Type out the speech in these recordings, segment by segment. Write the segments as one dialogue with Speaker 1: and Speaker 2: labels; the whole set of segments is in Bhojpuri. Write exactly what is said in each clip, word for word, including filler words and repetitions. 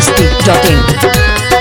Speaker 1: masti dot in.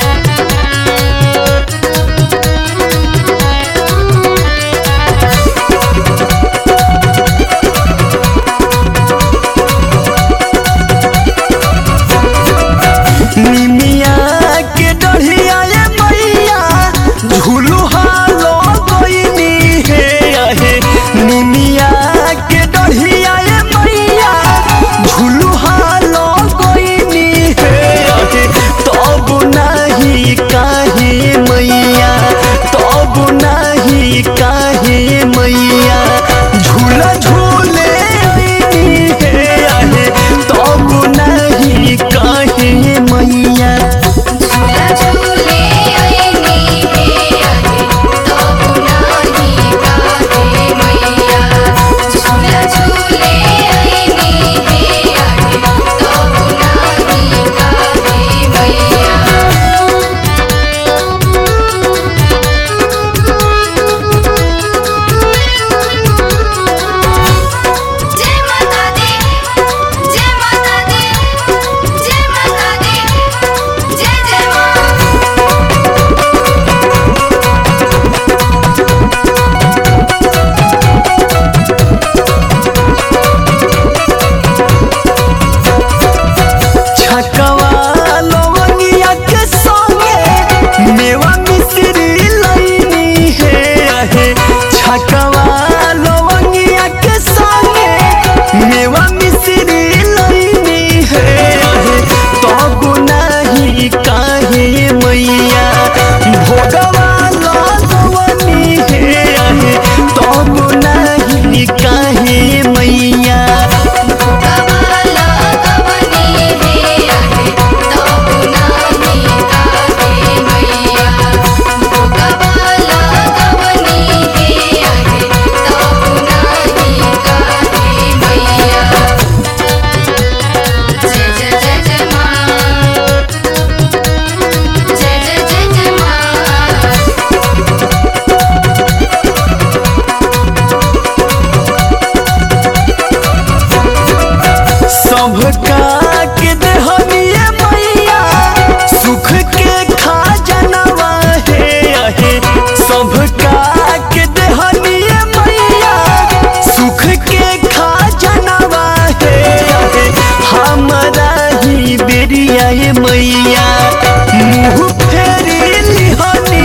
Speaker 2: मैया मुँह फेरी लिहनी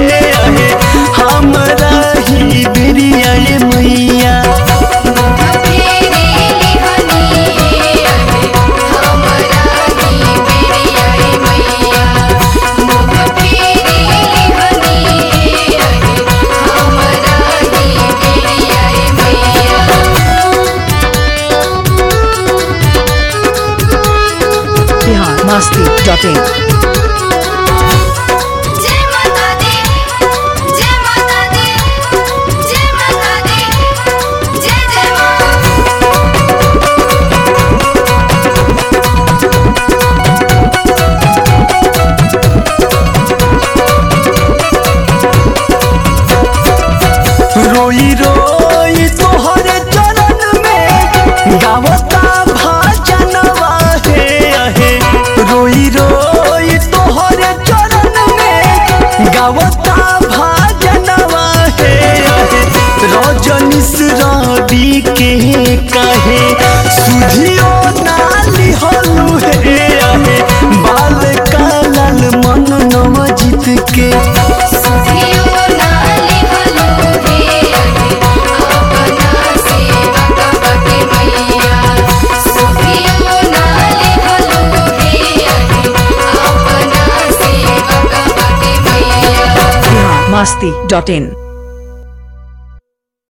Speaker 2: है हमरा ही बेरिया मैया
Speaker 1: masti dot in.
Speaker 2: रोई रोई तोहरे चरण में गावता भजनवा हे आहे रोई रोई तोहरे चरण में गावता भजनवा हे आहे रजनीश रवि के कहे सुधियो नाली हलू हे आहे बाल काल मन नव जीत के
Speaker 1: masti dot in.